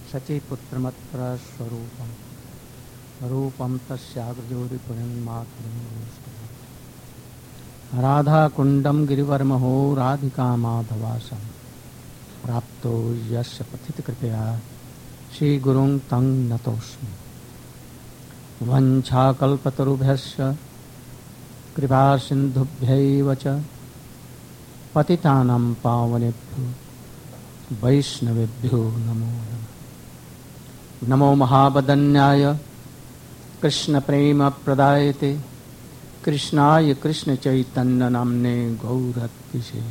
शचीपुत्रमत्र स्वरूपम रूपम तस्याग्रजोरिपुरन्मातरं राधाकुण्डं गिरिवर्महो राधिका माधवासं प्राप्तो यस्य पथितकृपया श्रीगुरुं तं नतोऽस्मि। वञ्छाकल्पतरुभ्यश्च कृपासिन्धुभ्यैव च पतितानां पावनेभ्यो वैष्णवेभ्यो नमो नमः। नमो महावदन्याय कृष्णप्रेमप्रदायते कृष्णाय कृष्णचैतन्यनाम्ने गौरत्विषे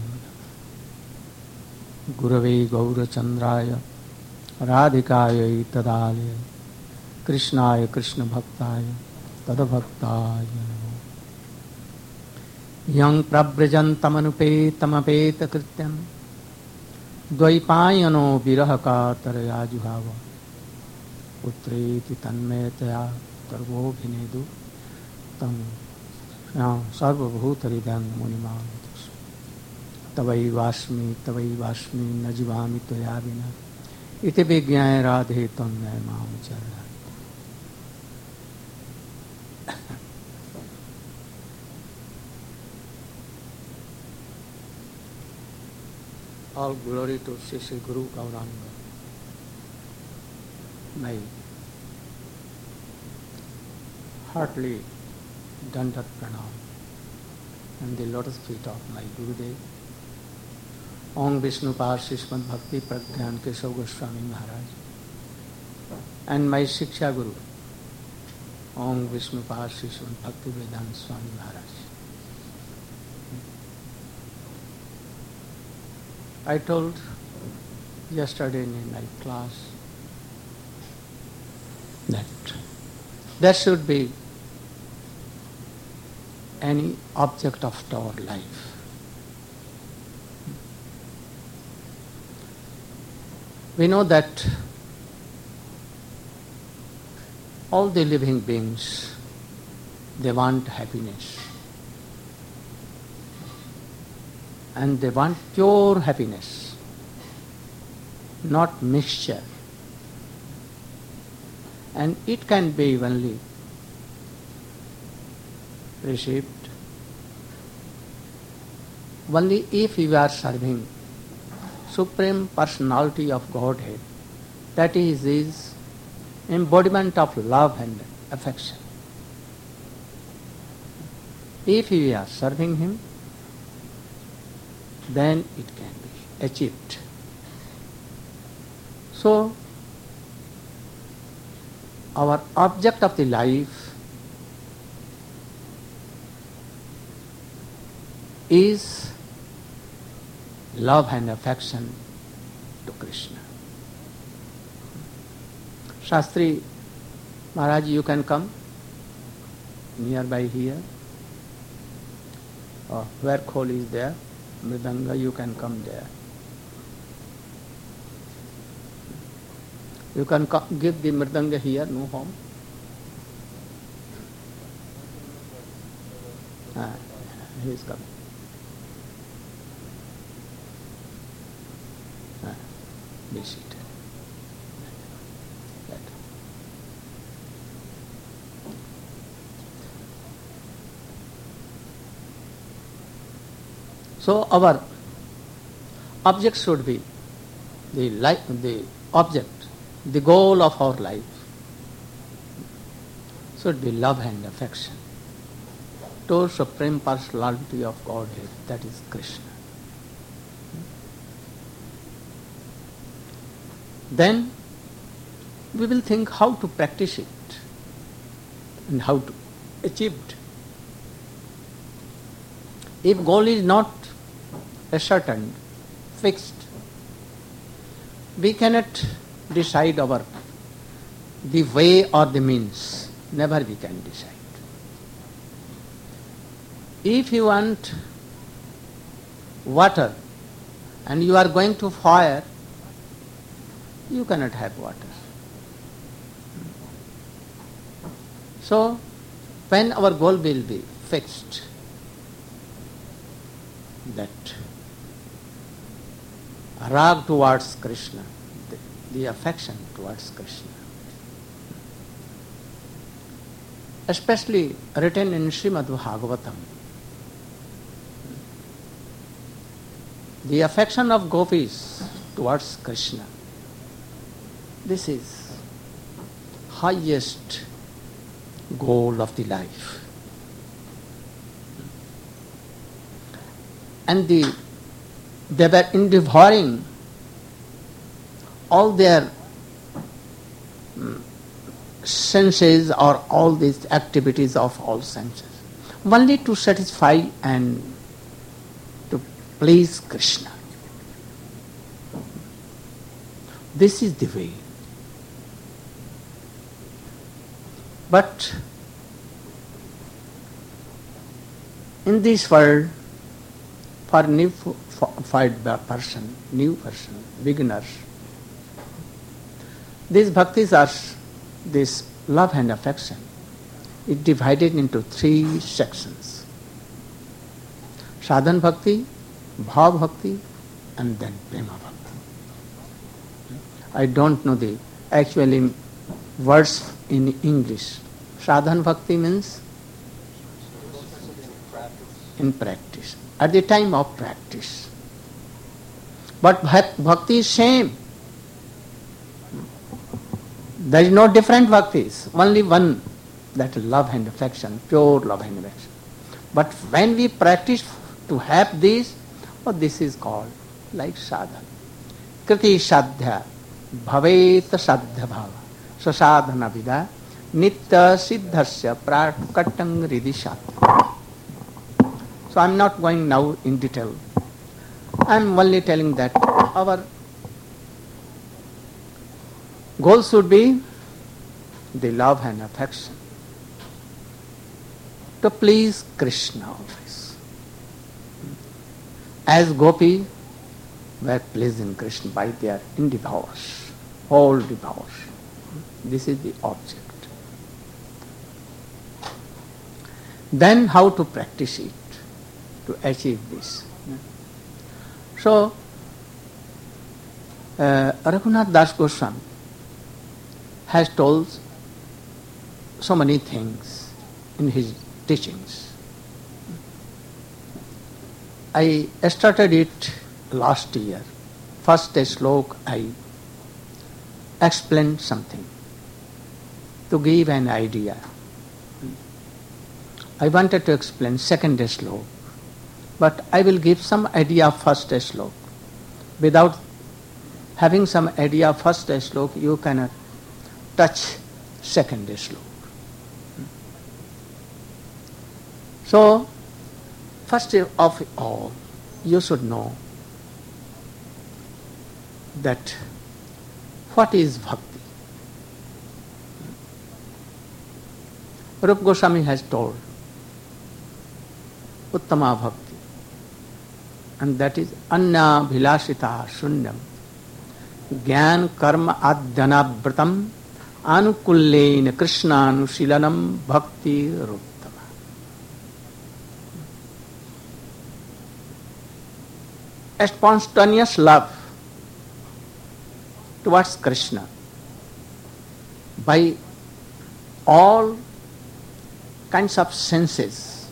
गुरवे गौरचन्द्राय राधिकायै तदालये कृष्णाय कृष्णभक्ताय तद्भक्ताय नमो। यं प्रव्रजन्तमनुपेतमपेतकृत्यं द्वैपायनो विरहकातरया जुहाव पुत्रेति तन्मयतया सर्वोऽभिनेदु तं सर्वभूतहृदयं मुनिमां तवैवास्मि न जीवामि त्वया विना इति विज्ञाय राधे त्वं मां चरण। All glory to Sri Guru Gauranga. My heartily Dandat Pranam and the lotus feet of my Gurudev, Om Vishnupad Srimad Bhakti Pragyan Keshav Goswami Maharaj, and my Shiksha Guru, Om Vishnupad Srimad Bhakti Vedanta Swami Maharaj. I told yesterday in my class that there should be any object of our life. We know that all the living beings, they want happiness. And they want pure happiness, not mixture. And it can be only received only if you are serving Supreme Personality of Godhead, that is His embodiment of love and affection. If you are serving Him, then it can be achieved. So, our object of the life is love and affection to Krishna. Shastri Maharaj, you can come nearby here. Where Khol is there, Mridanga, you can come there. You can give the Mridanga here, no harm. He is coming. Be seated. So our object should be the goal of our life should be love and affection to Supreme Personality of Godhead, that is Krishna. Then we will think how to practice it and how to achieve it. If goal is not ascertained, fixed, we cannot decide the way or the means. Never we can decide. If you want water and you are going to fire, you cannot have water. So, when our goal will be fixed, that rag towards Krishna, the affection towards Krishna. Especially written in Srimad Bhagavatam. The affection of gopis towards Krishna. This is highest goal of the life. And they were devouring all their senses or all these activities of all senses, only to satisfy and to please Krishna. This is the way. But in this world, for new person, beginners, these bhaktis are this love and affection. It divided into 3 sections: sadhan bhakti, bhav bhakti, and then prema bhakti. I don't know the actual words in English. Sadhan bhakti means in practice, at the time of practice. But bhakti is same. There is no different bhaktis, only one, that love and affection, pure love and affection. But when we practice to have this, this is called like sadhana. Kriti sadhya bhavet sadhya bhava sasadhana vida nitya siddhasya prakatang ridishat. So I am not going now in detail. I am only telling that our goal should be the love and affection to please Krishna always. As gopi were pleasing Krishna by their endeavors, whole devours. This is the object. Then how to practice it, to achieve this. So, Raghunath Das Goswami has told so many things in his teachings. I started it last year. First slok I explained something to give an idea. I wanted to explain second slok, but I will give some idea of first slok. Without having some idea of first slok, you cannot touch second slok. So, first of all, you should know that what is bhakti. Rupa Goswami has told Uttama bhakti, and that is Anya Bhilasita Shunyam Gyan Karma Adhyanabratam Anukullein Krishnanushilanam Bhakti Ruttama. A spontaneous love towards Krishna by all kinds of senses,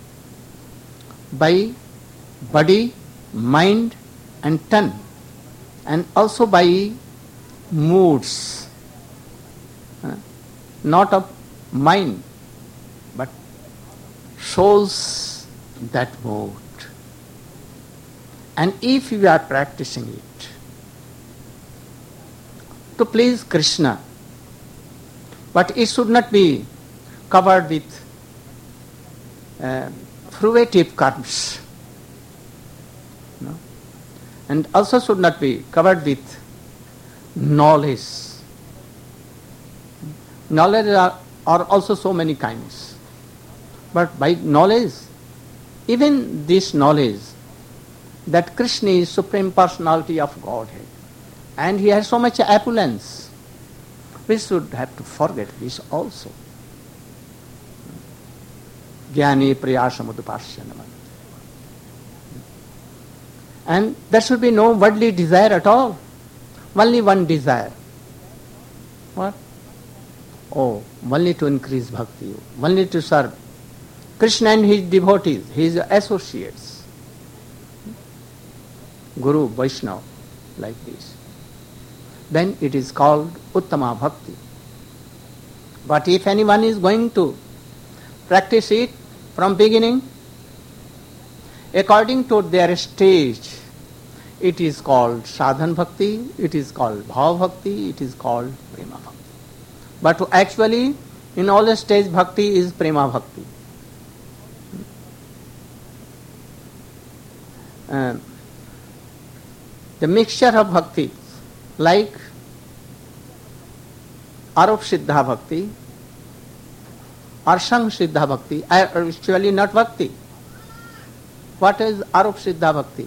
by body, mind and tongue, and also by moods, not of mind but shows that mood. And if you are practicing it to please Krishna, but it should not be covered with fruitive karmas, no? And also should not be covered with knowledge. Knowledge are also so many kinds. But by knowledge, even this knowledge that Krishna is Supreme Personality of Godhead and he has so much opulence, we should have to forget this also. Jnani Priyasamudupasyanaman. And there should be no worldly desire at all. Only one desire. What? Oh, only to increase bhakti, only to serve Krishna and his devotees, his associates, Guru, Vaishnava, like this. Then it is called Uttama Bhakti. But if anyone is going to practice it from beginning, according to their stage, it is called Sadhan Bhakti, it is called Bhav Bhakti, it is called Prema Bhakti. But actually, in all the stage, Bhakti is Prema Bhakti. The mixture of Bhakti, like Arup Siddha Bhakti or Sang Siddha Bhakti, are actually not Bhakti. What is Arup Siddha Bhakti?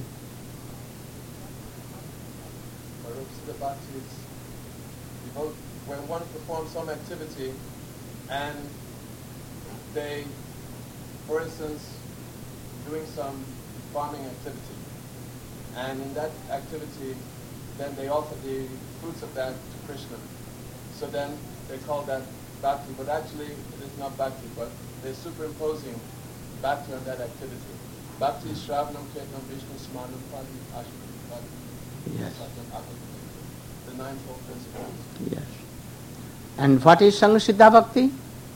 Arup Siddha Bhakti is devote when one performs some activity and they, for instance, doing some farming activity, and in that activity then they offer the fruits of that to Krishna. So then they call that bhakti, but actually it is not bhakti, but they're superimposing bhakti on that activity. Bhakti is Shravanam, Kirtanam, Vishnu, Smanam, Pali, Ashtam, Yes. The ninefold principles. Yes. And what is Sang Siddha Bhakti?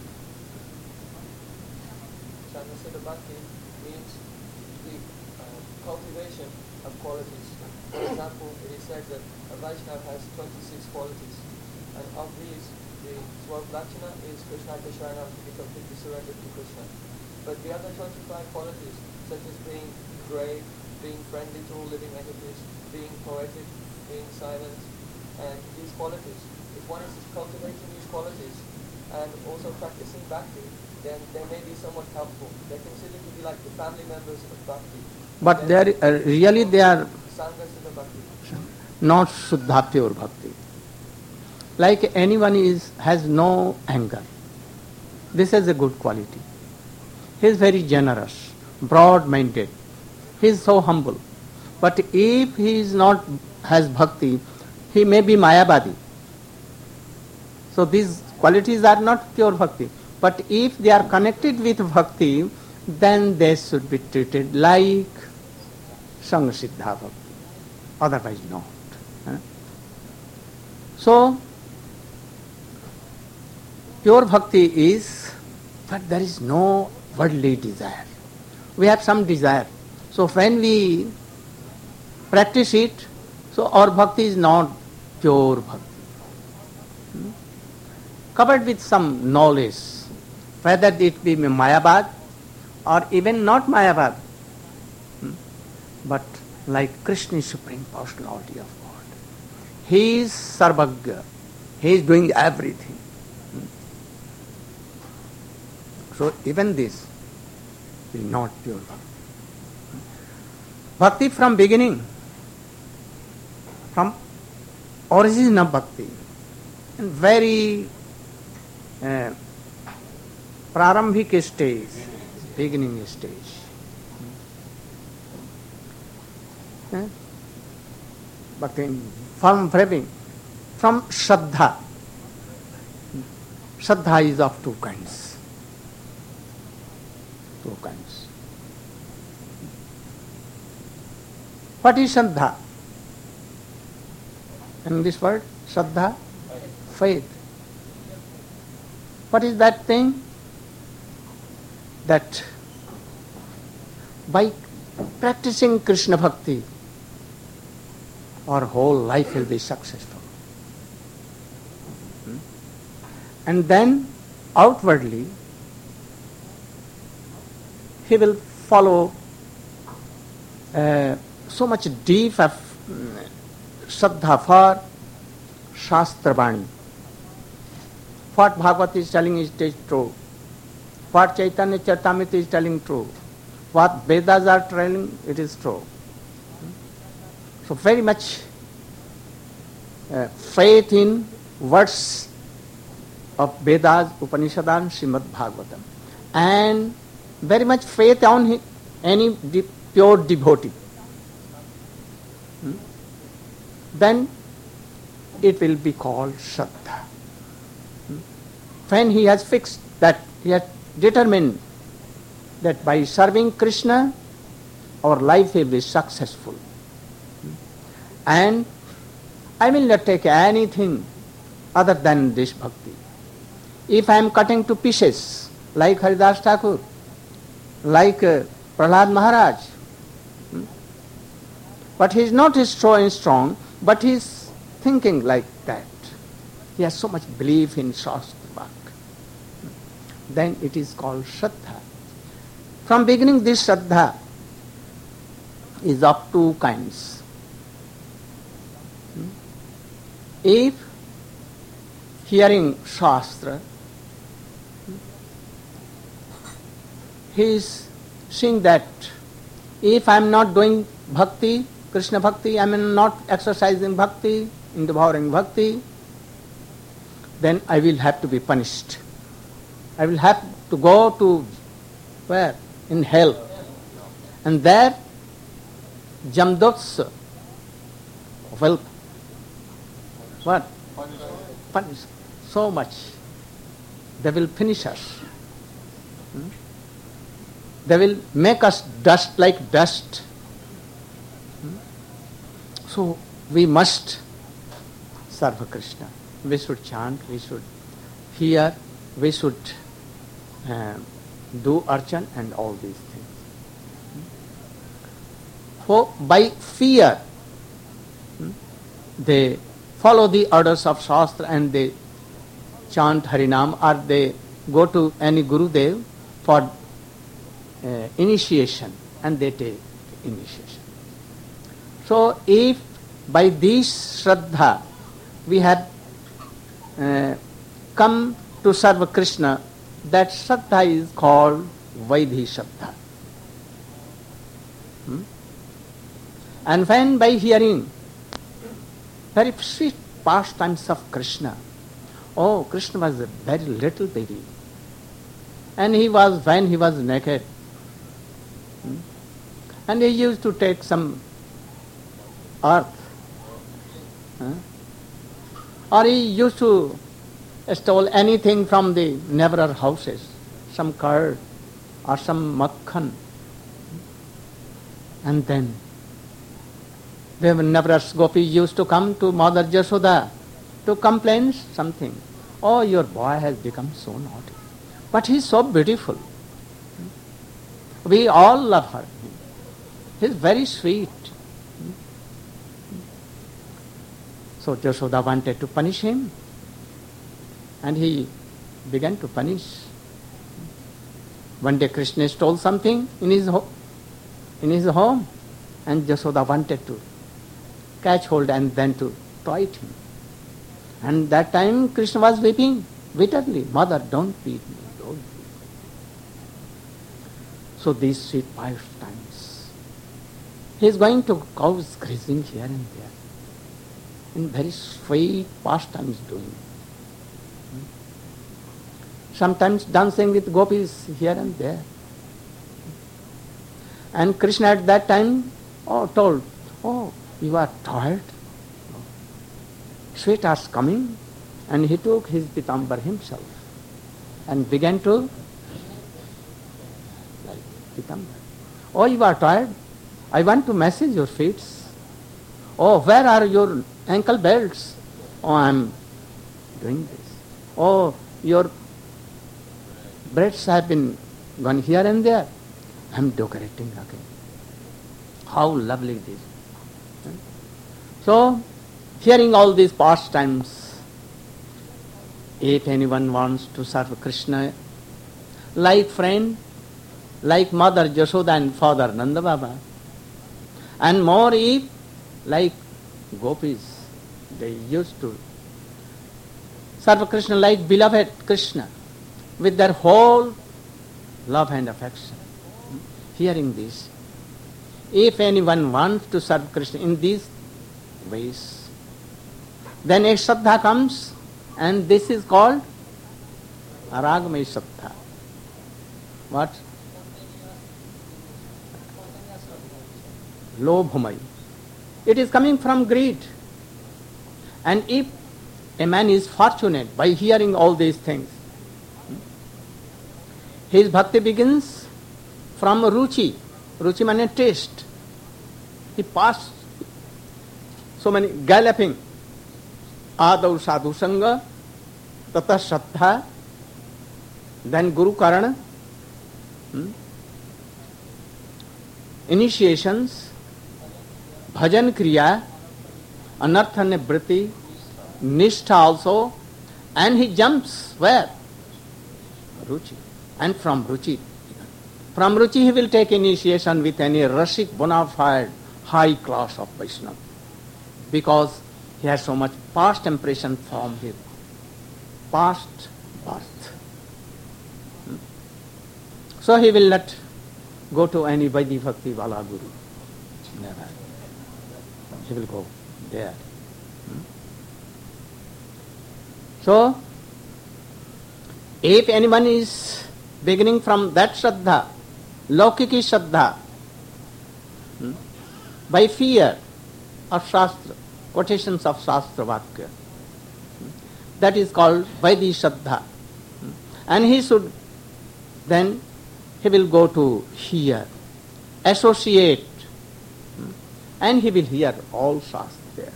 Sang Siddha Bhakti means the cultivation of qualities. For example, it is said that a Vaishnava has 26 qualities, and of these, the 12th Lakshana is Krishna Sharanam, to be completely surrendered to Krishna. But the other 25 qualities, such as being brave, being friendly to all living entities, being poetic, being silent, and these qualities, if one is cultivating these qualities and also practicing bhakti, then they may be somewhat helpful. They're considered to be like the family members of bhakti. But they are really they are Sangha Siddha Bhakti. not Shuddha pure Bhakti. Like anyone has no anger. This is a good quality. He is very generous, broad-minded. He is so humble. But if he is not has bhakti, he may be Mayavadi. So these qualities are not pure bhakti. But if they are connected with bhakti, then they should be treated like Sang Siddha Bhakti. Otherwise not. So, pure bhakti is, but there is no worldly desire. We have some desire. So when we practice it, so our bhakti is not pure bhakti. Covered with some knowledge, whether it be Mayavad or even not Mayavad, but like Krishna is Supreme Personality of God. He is Sarvagya. He is doing everything. So even this is not pure bhakti. Bhakti from beginning, from origin of bhakti, and very prarambhik stage, beginning stage. Bhakti from Shraddha. Shraddha is of two kinds. Two kinds. What is Shraddha? In this word, Shraddha, faith. What is that thing? That by practicing Krishna Bhakti, our whole life will be successful. And then outwardly, he will follow so much deep of Shraddha for Shastra Vani. What Bhagavad is telling is true. What Chaitanya Charitamrita is telling true. What Vedas are telling, it is true. So very much faith in words of Vedas, Upanishads, Srimad Bhagavatam, and very much faith on any pure devotee. Then it will be called Shraddha. When he has fixed that, he has determined that by serving Krishna, our life will be successful. And I will not take anything other than this bhakti. If I am cutting to pieces, like Haridas Thakur, like Prahlad Maharaj, but he is not so strong, but he is thinking like that. He has so much belief in Shastra Vak. Then it is called Shraddha. From beginning, this Shraddha is of two kinds. If hearing Shastra, he is seeing that if I am not doing bhakti, Krishna bhakti, I am not exercising bhakti, in devouring bhakti, then I will have to be punished. I will have to go to where? In hell. And there, Jamdots will what? Punish so much. They will finish us. They will make us dust like dust. So we must serve Krishna. We should chant, we should hear, we should do archan and all these things. For by fear, they follow the orders of Shastra and they chant Harinam, or they go to any Gurudev for initiation and they take initiation. So if by this Shraddha we have come to serve Krishna, that Shraddha is called Vaidhi Shraddha. And when by hearing very sweet pastimes of Krishna, oh, Krishna was a very little baby, and when he was naked, and he used to take some earth, or he used to steal anything from the neighbor houses, some curd or some makhan, and then the neighbor's gopi used to come to Mother Jashoda to complain something. Oh, your boy has become so naughty, but he is so beautiful. We all love her. He is very sweet. So Jashoda wanted to punish him, and he began to punish. One day Krishna stole something in his home, and Jashoda wanted to catch hold and then to bite him. And that time Krishna was weeping bitterly. Mother, don't beat me, don't beat me. So these sweet pastimes, he is going to cows grazing here and there, and very sweet pastimes doing. Sometimes dancing with gopis here and there. And Krishna at that time told, oh, you are tired? Sweetheart's coming. And he took his pitambar himself and began to like pitambar. Oh, you are tired? I want to massage your feet. Oh, where are your ankle belts? Oh, I am doing this. Oh, your breasts have been gone here and there. I am decorating again. How lovely it is. So, hearing all these pastimes, if anyone wants to serve Krishna, like friend, like Mother Jashoda and Father Nanda Baba, and more if, like gopis, they used to serve Krishna like beloved Krishna, with their whole love and affection. Hearing this, if anyone wants to serve Krishna in these ways, then a Shraddha comes, and this is called Aragamaya Shraddha. What? Lobhamay. It is coming from greed. And if a man is fortunate by hearing all these things, his bhakti begins from ruchi. Ruchi means taste. He passed so many galloping. Adav sadhu sangha, tata shraddha, then guru karana, initiations, bhajan kriya, anartha nivriti, nishtha also, and he jumps where? Ruchi. And from Ruchi he will take initiation with any Rashik bona fide high class of Vaishnava, because he has so much past impression from his past birth. So he will not go to any Vaidhi Bhakti Wala Guru. Never. He will go there. So, if anyone is beginning from that Shraddha, Laukiki Shraddha, by fear of Shastra, quotations of Shastra Vakya, that is called Vaidhi Shraddha. And he should, then he will go to hear, associate, and he will hear all Shastra there.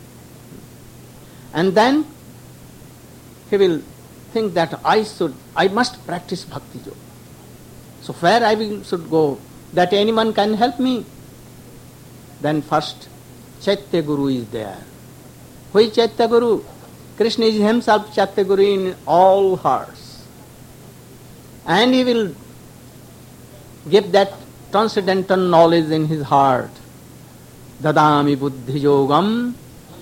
And then he will think that I must practice Bhakti Yoga. So where should go, that anyone can help me? Then first, Chaitya Guru is there. Who is Chaitya Guru? Krishna is himself Chaitya Guru in all hearts. And he will give that transcendental knowledge in his heart. Dadami buddhi yogam.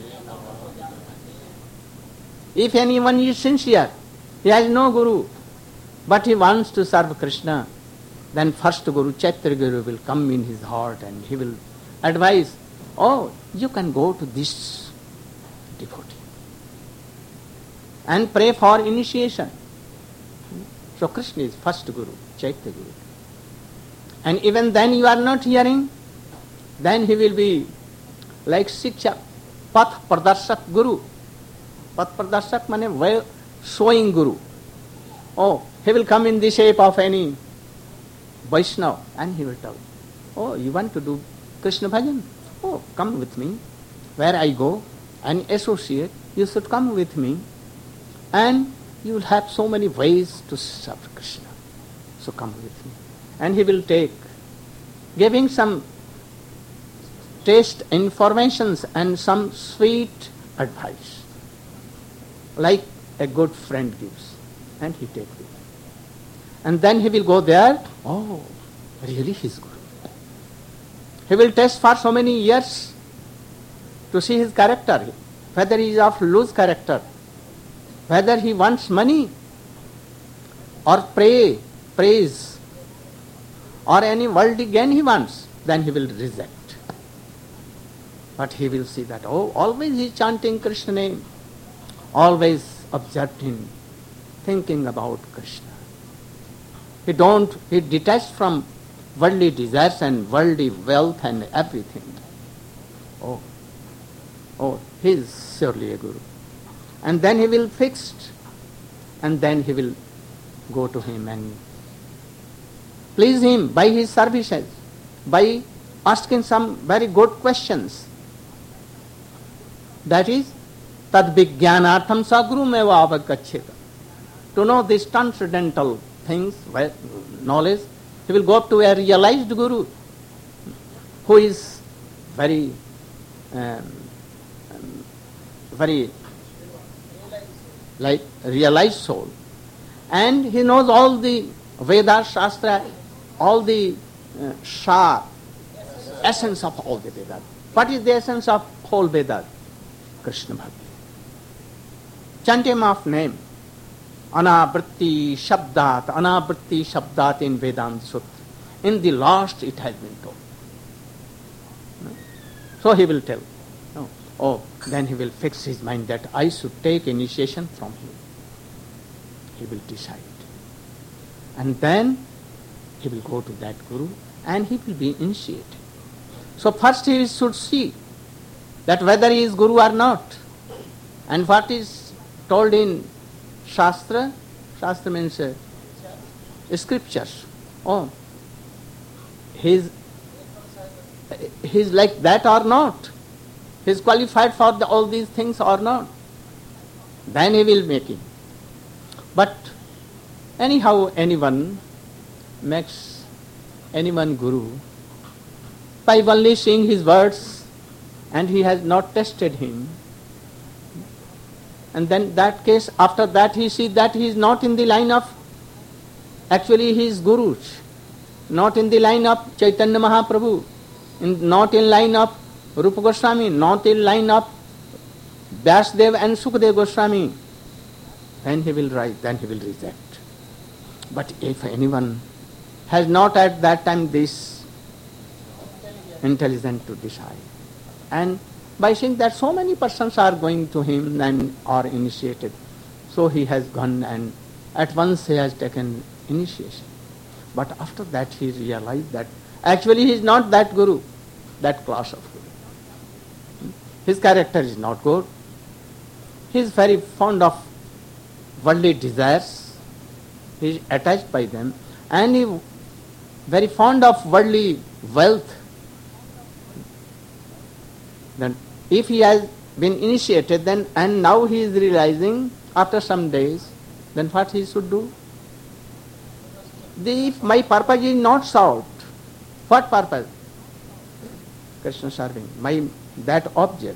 If anyone is sincere, he has no guru, but he wants to serve Krishna, then first Guru, Chaitya Guru will come in his heart and he will advise, oh, you can go to this devotee and pray for initiation. So Krishna is first Guru, Chaitya Guru. And even then you are not hearing, then he will be like Shiksha, Path Pradarshak Guru. Path Pradarshak means way showing Guru. Oh, he will come in the shape of any Vaishnava and he will tell, oh, you want to do Krishna bhajan? Oh, come with me. Where I go and associate, you should come with me. And you will have so many ways to serve Krishna. So come with me. And he will take, giving some taste informations and some sweet advice, like a good friend gives, and he takes it. And then he will go there, oh, really he is Guru. He will test for so many years to see his character, whether he is of loose character, whether he wants money or praise or any worldly gain he wants, then he will reject. But he will see that, oh, always he is chanting Krishna name, always observing, thinking about Krishna. He detached from worldly desires and worldly wealth and everything. Oh, he is surely a Guru. And then he will fix, and then he will go to him and please him by his services, by asking some very good questions. That is, tad vijnanartham sa guru meva avagaccheta. To know these transcendental things, knowledge, he will go up to a realized Guru who is very like realized soul. And he knows all the Veda, Shastra, all the essence of all the Vedas. What is the essence of whole Vedas? Krishna Bhakti. Chanting of name. Anavritti Shabdat in Vedanta Sutra. In the last it has been told. So he will tell. Oh, then he will fix his mind that I should take initiation from him. He will decide. And then he will go to that Guru and he will be initiated. So first he should see that whether he is Guru or not. And what is told in Shastra? Shastra means scriptures. Oh, he's like that or not? He's qualified for all these things or not? Then he will make it. But anyhow, anyone makes anyone guru by only seeing his words, and he has not tested him. And then that case, after that he sees that he is not in the line of, actually he is gurus, not in the line of Chaitanya Mahaprabhu, not in line of Rupa Goswami, not in line of Vyasdev and Sukadeva Goswami. Then he will write, then he will reject. But if anyone has not at that time this intelligence to decide, and by seeing that so many persons are going to him and are initiated, so he has gone and at once he has taken initiation. But after that he realized that actually he is not that guru, that class of guru. His character is not good. He is very fond of worldly desires. He is attached by them, and he is very fond of worldly wealth. Then if he has been initiated, then and now he is realizing after some days, then what he should do? If my purpose is not solved, what purpose? Krishna serving, that object.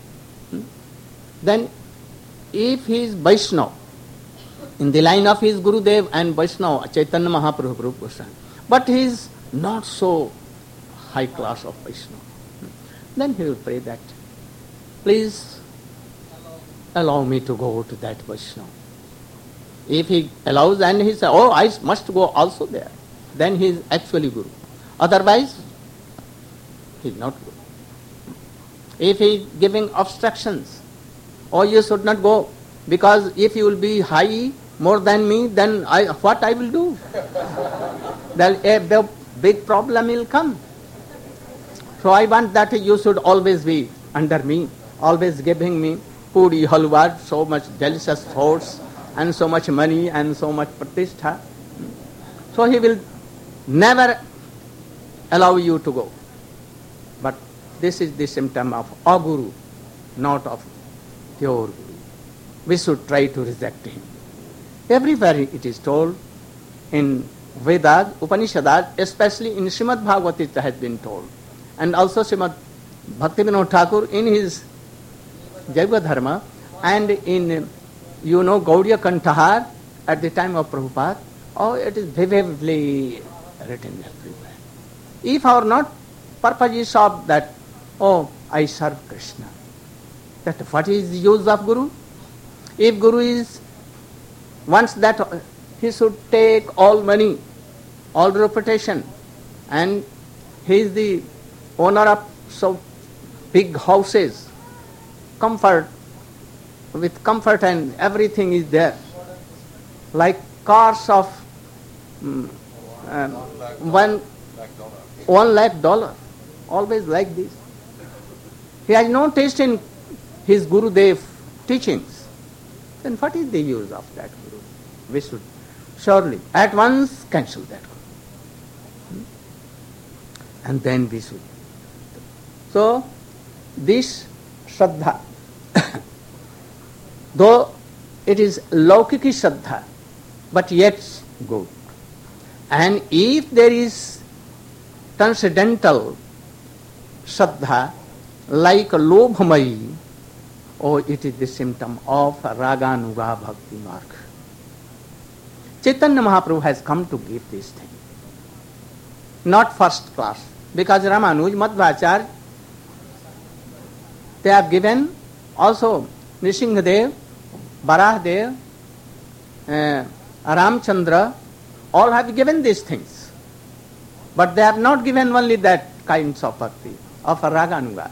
Then if he is Vaishnava, in the line of his Gurudev and Vaishnava, Chaitanya Mahaprabhu, Rupa Goswami, but he is not so high class of Vaishnava, then he will pray that, please allow me to go to that Vaishnava. If he allows and he says, oh, I must go also there, then he is actually Guru. Otherwise, he is not Guru. If he is giving obstructions, oh, you should not go, because if you will be high more than me, then what I will do? Then the big problem will come. So I want that you should always be under me, always giving me puri, halwa, so much delicious foods, and so much money, and so much pratishtha. So he will never allow you to go. But this is the symptom of aguru, not of pure guru. We should try to reject him. Everywhere it is told, in Vedas, Upanishads, especially in Srimad Bhagavatam it has been told. And also Srimad Bhaktivinoda Thakur in his Jaiva Dharma, and in, Gaudiya Kantahar at the time of Prabhupada, oh, it is vividly written everywhere. If our not purpose is of that, oh, I serve Krishna, that what is the use of Guru? If Guru wants that he should take all money, all reputation, and he is the owner of so big houses, with comfort and everything is there, like cars of $1 lakh, always like this. He has no taste in his Gurudev teachings. Then what is the use of that Guru? We should surely at once cancel that Guru. And then we should. So, this Shraddha, though it is Laukiki Shraddha, but yet good. And if there is transcendental Shraddha, like Lobhamayi, oh, it is the symptom of Raganuga Bhakti Marg. Chaitanya Mahaprabhu has come to give this thing. Not first class. Because Ramanuj, Madhvacharya, they have given also Nrsimhadev, Varahadev, Ramchandra, all have given these things. But they have not given only that kinds of bhakti, of Raganuga.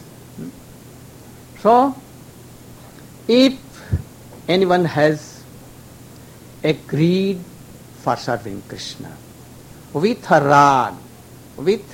So, if anyone has a greed for serving Krishna, with a rag, with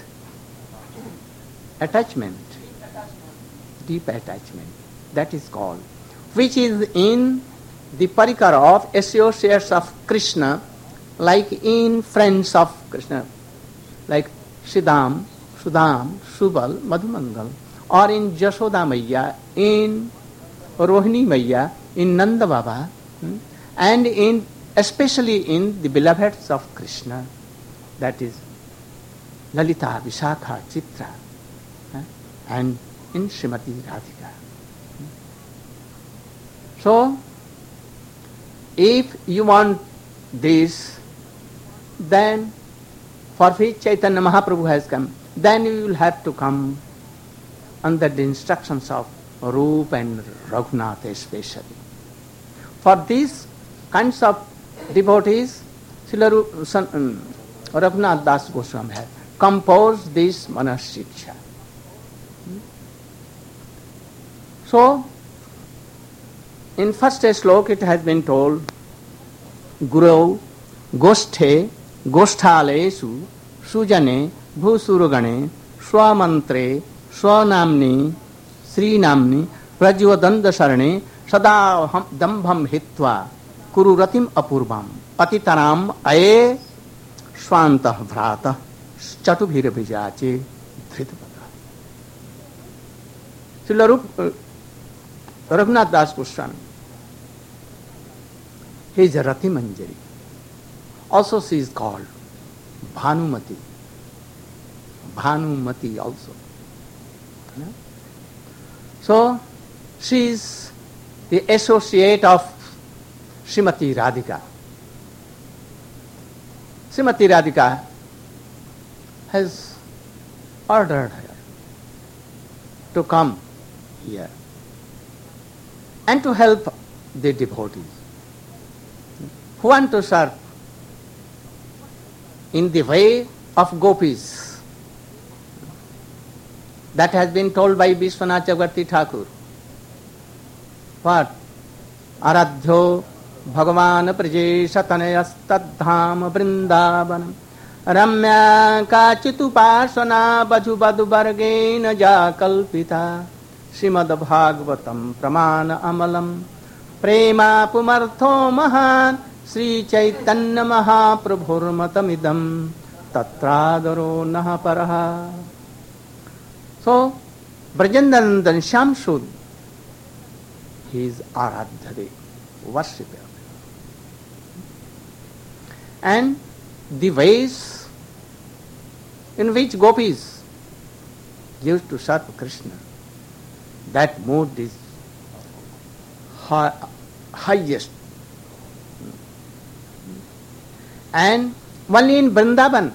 attachment, deep attachment, that is called which is in the parikar of associates of Krishna, like in friends of Krishna, like Siddham, Sudham, Subal, Madhumangal, or in Jashoda Maiya, in Rohini Maiya, in Nanda Baba, and in especially in the beloveds of Krishna, that is Lalita, Vishakha, Chitra, and in Srimati Radhika. So, if you want this, then for which Chaitanya Mahaprabhu has come, then you will have to come under the instructions of Rup and Raghunath especially. For these kinds of devotees, Srila Raghunath Das Goswami has composed this Manas Shiksha. So, in first slok it has been told, Guru Goshthe Gosthalesu Sujane Bhusurugane Swamantre Swanamni Sri Namni Prajyodanda Sarane Sada Dambham Hitva Kururatim Apurvam Patitanam Aye Swantah Vrata Chatubhira Vijache Dhritapata. Srila Raghunath Das Goswami, he is a Rati Manjari. Also she is called Bhanumati. Bhanumati also. So she is the associate of Srimati Radhika. Srimati Radhika has ordered her to come here and to help the devotees who want to serve in the way of gopis. That has been told by Vishwanath Chakravarti Thakur. What? Aradhyo Bhagavan Prajeshatanayastadham Vrindavanam Ramya Kachitupasana Bajubadu Vargena Jakalpita Srimad Bhagavatam Pramana Amalam Prema Pumartho Mahan Sri Chaitanya Mahaprabhurmatamidam Tatradaro Naha Paraha. So, Brajendanandan Shamsud, he is Aradhya, worshipper. And the ways in which gopis used to serve Krishna, that mode is highest. And only in Vrindavan,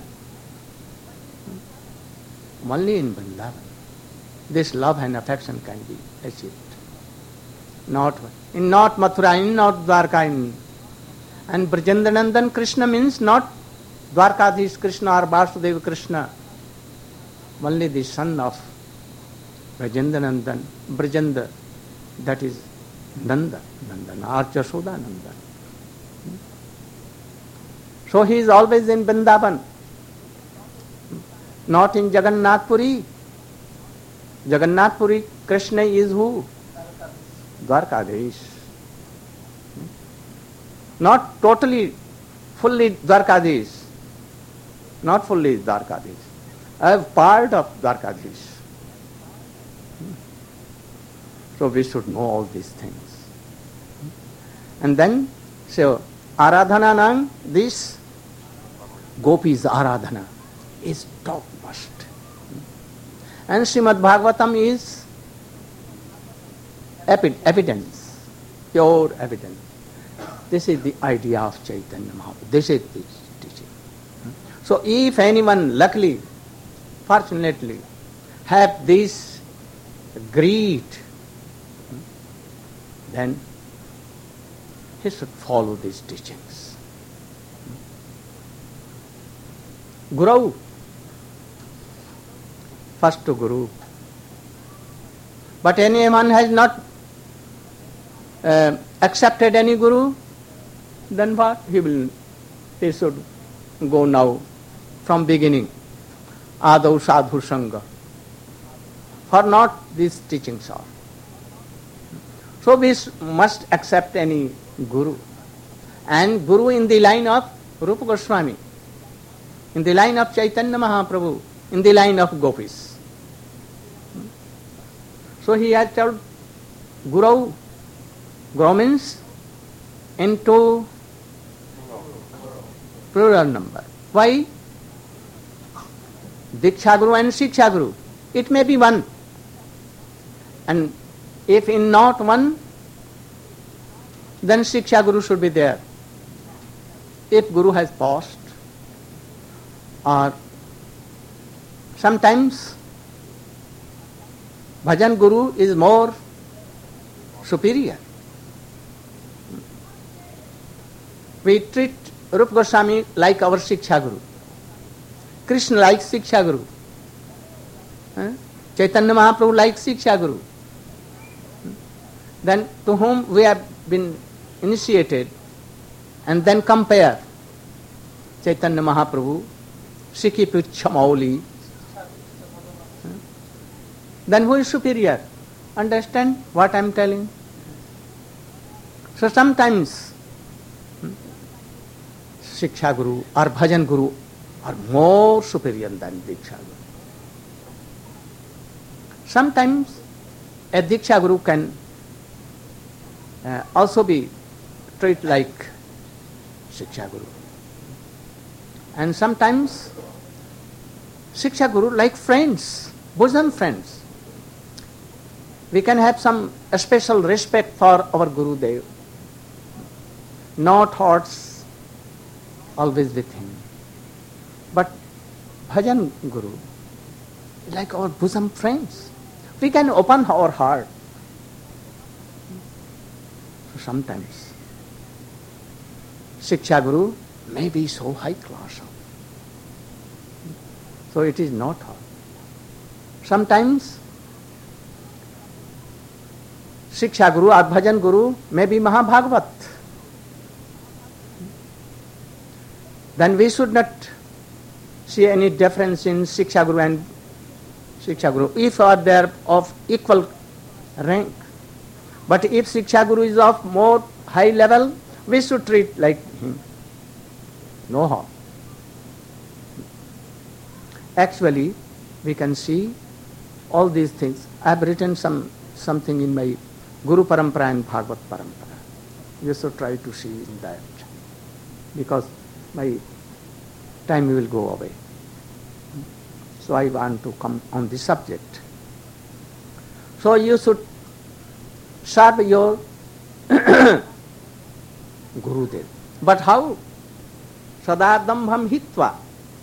this love and affection can be achieved. Not Mathura, not Dwarka. And Brajendanandan Krishna means not Dwarkadhish Krishna or Vasudeva Krishna, only the son of Brajendanandan, Brajenda, that is Nanda, or Jashoda Nanda. So he is always in Vrindavan, not in Jagannath Puri. Jagannath Puri, Krishna is who? Dwarkadhish. Not totally, fully Dwarkadhish. Not fully Dwarkadhish. A part of Dwarkadhish. So we should know all these things. And then, so Aradhana Nang, this Gopis Aradhana is topmost. And Srimad Bhagavatam is evidence, pure evidence. This is the idea of Chaitanya Mahaprabhu. This is the teaching. So if anyone luckily, fortunately, have this greed, then he should follow these teachings. Guru, first to Guru. But anyone has not accepted any Guru, then what? He should go now from beginning. Adau Sadhu Sangha. For not these teachings are. So we must accept any guru. And guru in the line of Rupa Goswami, in the line of Chaitanya Mahaprabhu, in the line of gopis. So he has told Guru. Guru means into plural number. Why? Diksha Guru and Shiksha Guru. It may be one. And if in not one, then Shiksha Guru should be there. If Guru has passed, or sometimes Bhajan Guru is more superior. We treat Rupa Goswami like our Shiksha Guru. Krishna like Shiksha Guru. Chaitanya Mahaprabhu like Shiksha Guru. Then to whom we have been initiated, and then compare Chaitanya Mahaprabhu, Sikhi Puchamauli, then who is superior? Understand what I am telling? So sometimes Shiksha Guru or Bhajan Guru are more superior than Diksha Guru. Sometimes a Diksha Guru can also be treated like Shiksha Guru. And sometimes Shiksha Guru like friends, bosom friends. We can have some special respect for our Guru Dev. No thoughts always with him. But Bhajan Guru is like our bosom friends. We can open our heart. So sometimes Shiksha Guru may be so high class. So it is not hard. Sometimes Shiksha Guru or Bhajan Guru may be Mahabhagavat. Then we should not see any difference in Shiksha Guru and Shiksha Guru if they are of equal rank. But if Shiksha Guru is of more high level, we should treat like him. No harm. Actually, we can see all these things. I have written something in my Guru Parampara and Bhagavat Parampara. You should try to see in that, because my time will go away. So I want to come on this subject. So you should serve your Gurudev. But how? Sadadambham hitva.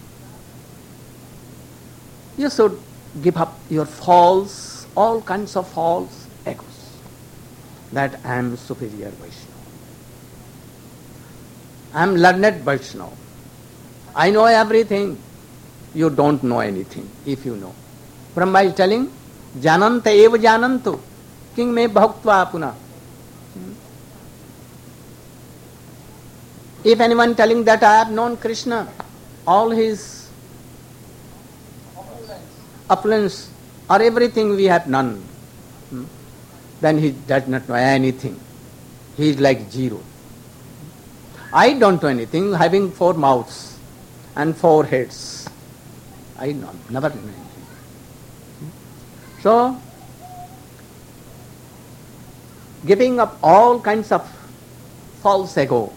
You should give up your false, all kinds of false egos, that I am superior Vaishnava. I am learned Vaishnava. I know everything. You don't know anything if you know. Brahma is telling, Jananta eva janantu, king me bhaktva apuna. If anyone telling that I have known Krishna, all his opulence or everything we have known, then he does not know anything. He is like zero. I don't know anything, having 4 mouths and 4 heads. I never know anything. So, giving up all kinds of false ego,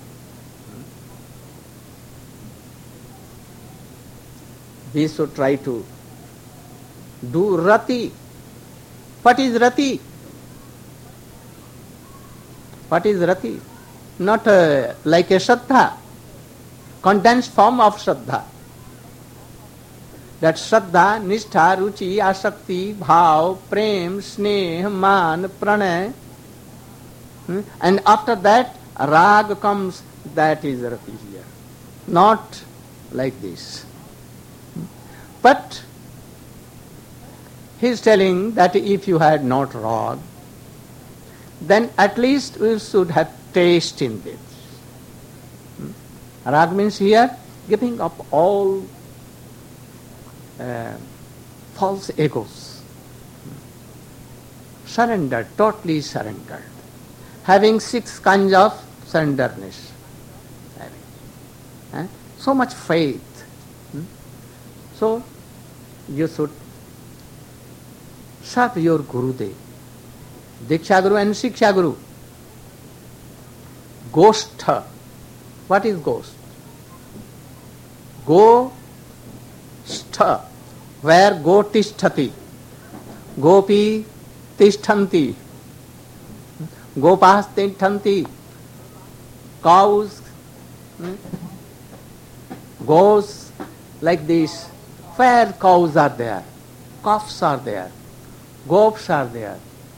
we should try to do rati. What is rati? What is rati? Not like a Shraddha, condensed form of Shraddha. That Shraddha, Nishtha, Ruchi, Asakti, Bhav, Prem, Sneh, Man, Pranay. And after that, Rag comes, that is rati here. Not like this. But he is telling that if you had not rag, then at least we should have taste in this. Rag means here giving up all false egos. Surrendered, totally surrendered. having 6 kinds of surrenderness, so much faith. So you should serve your Gurudev, Diksha Guru and Shiksha Guru. Goshtha. What is ghost? Goshtha, where go tisthati, gopi tishthanti, gopas tishthanti, cows, goes like this. Where cows are there, calves are there, gops are there,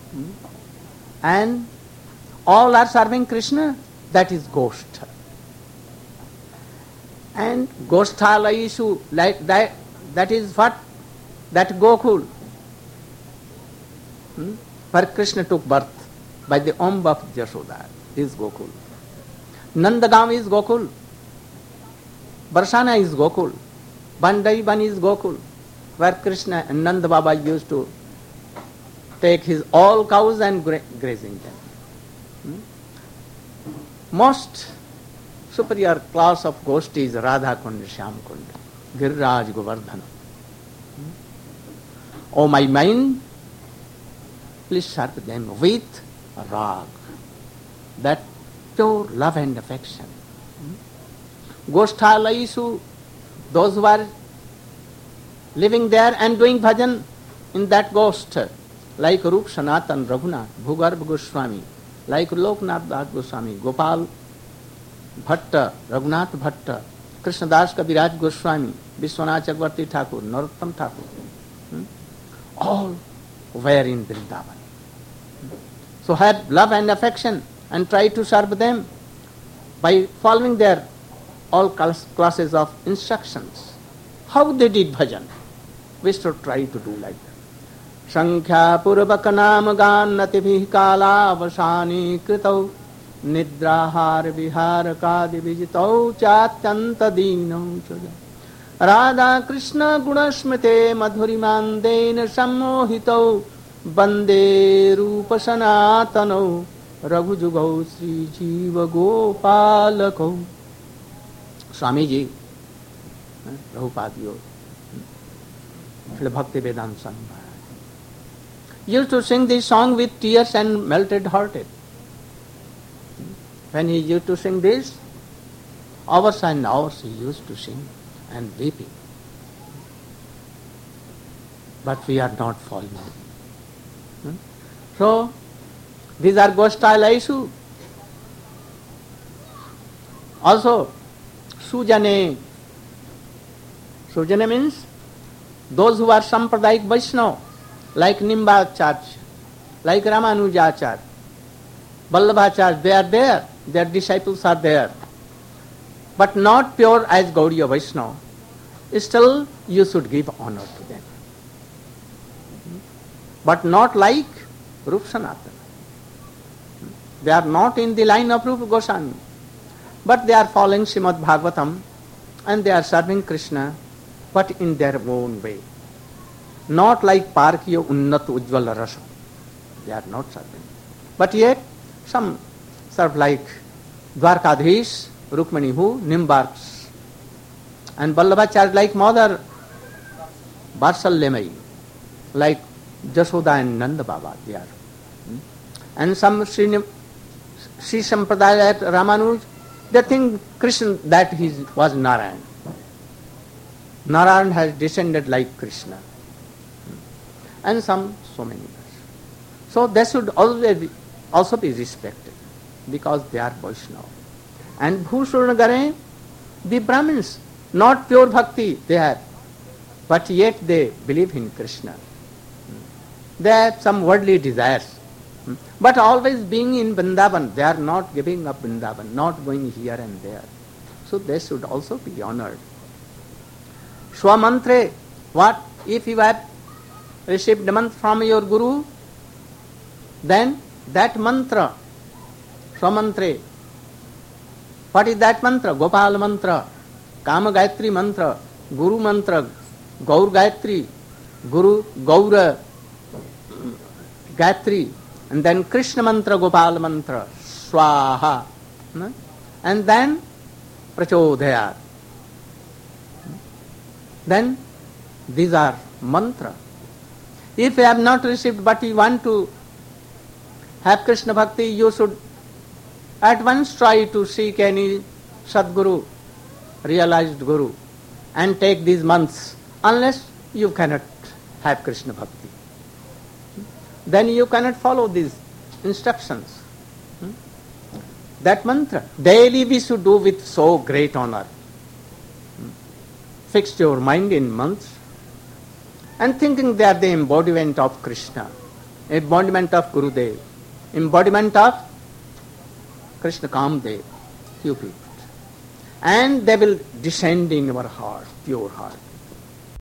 and all are serving Krishna. That is Goshtha. And Gosthalaishu, like that is what? That Gokul, where Krishna took birth by the womb of Jashoda, is Gokul. Nandagam is Gokul. Barsana is Gokul. Bandaiban is Gokul, where Krishna and Nanda Baba used to take his all cows and grazing them. Most superior class of ghost is Radha Kund, Shyam Kund, Giriraj Govardhana. Oh my mind, please serve them with rag, that pure love and affection. Gosthalaishu, those who are living there and doing bhajan in that ghost, like Rup Sanatan Raghunath, Bhugarbha Goswami, like Loknath Das Goswami, Gopal Bhatta, Raghunath Bhatta, Krishnadas Kaviraj Goswami, Vishwanath Chakravarti Thakur, Narottam Thakur, all were in Vrindavan. So have love and affection and try to serve them by following their all classes of instructions. How they did bhajan, we should try to do like that. Sankhya purvaka nama gannati bhi kala avasani kritau nidrahar vihar kadi vijitau chatyanta dinam chaja Radha Krishna gunasmite madhurimandena sammohitau bande rupa sanatanau raghujugau Sri Jiva Gopalakau. Swamiji, Prabhupada, Bhakti Vedanta Swami used to sing this song with tears and melted hearted. When he used to sing this, hours and hours he used to sing and weeping. But we are not following. So, these are Gosthalaishu. Also, Sujane. Sujane means those who are Sampradayik Vaishnava, like Nimbacharya, like Ramanujacharya, Vallabhacharya, they are there, their disciples are there, but not pure as Gaudiya Vaishnava. Still, you should give honor to them. But not like Rup Sanatana. They are not in the line of Rupa Goswami, but they are following Srimad Bhagavatam and they are serving Krishna, but in their own way. Not like Parkiya Unnat Ujjvala Rasa. They are not serving. But yet, some serve like Dwarkadhish, Rukmani who, Nimbarks. And Vallabhacharya like Mother Varsalyamai, like Jashoda and Nanda Baba, they are. And some Sri Sampradaya at Ramanuj, they think Krishna, that he was Narayan. Narayan has descended like Krishna. And some, so many others. So they should also be respected because they are Vaishnava. And Bhushurnagare, the Brahmins, not pure bhakti they have, but yet they believe in Krishna. They have some worldly desires. But always being in Vrindavan, they are not giving up Vrindavan, not going here and there. So they should also be honored. Swamantre, what? If you have received the mantra from your Guru, then that mantra, Swamantre, what is that mantra? Gopal mantra, Kama Gayatri mantra, Guru mantra, Gaur Gayatri, Guru Gaura Gayatri, and then Krishna mantra, Gopal mantra, swaha. And then prachodayat. Then these are mantra. If you have not received but you want to have Krishna Bhakti, you should at once try to seek any Sadguru, realized Guru, and take these months, unless you cannot have Krishna Bhakti. Then you cannot follow these instructions. That mantra, daily we should do with so great honor. Fix your mind in months and thinking they are the embodiment of Krishna, embodiment of Gurudev, embodiment of Krishna Kamdev, you people. And they will descend in your heart, pure heart.